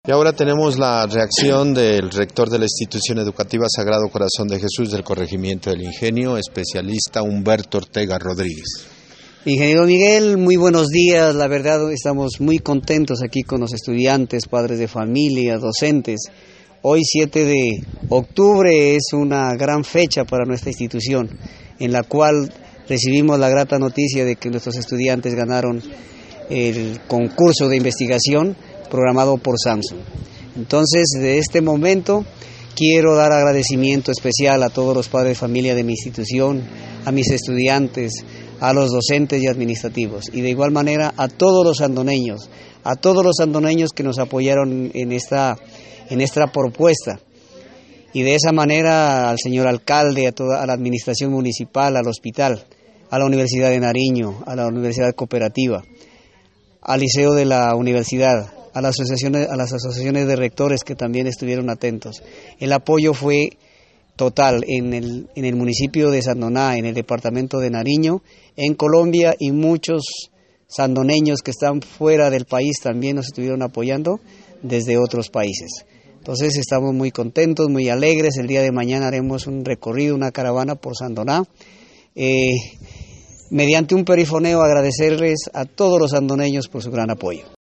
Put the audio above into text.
Y ahora tenemos la reacción del rector de la institución educativa Sagrado Corazón de Jesús del Corregimiento del Ingenio, especialista Humberto Ortega Rodríguez. Ingeniero Miguel, muy buenos días. La verdad estamos muy contentos aquí con los estudiantes, padres de familia, docentes. Hoy 7 de octubre es una gran fecha para nuestra institución, en la cual recibimos la grata noticia de que nuestros estudiantes ganaron el concurso de investigación programado por Samsung. Entonces, de este momento quiero dar agradecimiento especial a todos los padres de familia de mi institución, a mis estudiantes, a los docentes y administrativos, y de igual manera a todos los sandoneños que nos apoyaron en esta propuesta. Y de esa manera al señor alcalde, a la administración municipal, al hospital, a la Universidad de Nariño, a la Universidad Cooperativa, al liceo de la universidad, a las asociaciones de rectores que también estuvieron atentos. El apoyo fue total en el municipio de Sandoná, en el departamento de Nariño, en Colombia, y muchos sandoneños que están fuera del país también nos estuvieron apoyando desde otros países. Entonces estamos muy contentos, muy alegres. El día de mañana haremos un recorrido, una caravana por Sandoná. Mediante un perifoneo agradecerles a todos los sandoneños por su gran apoyo.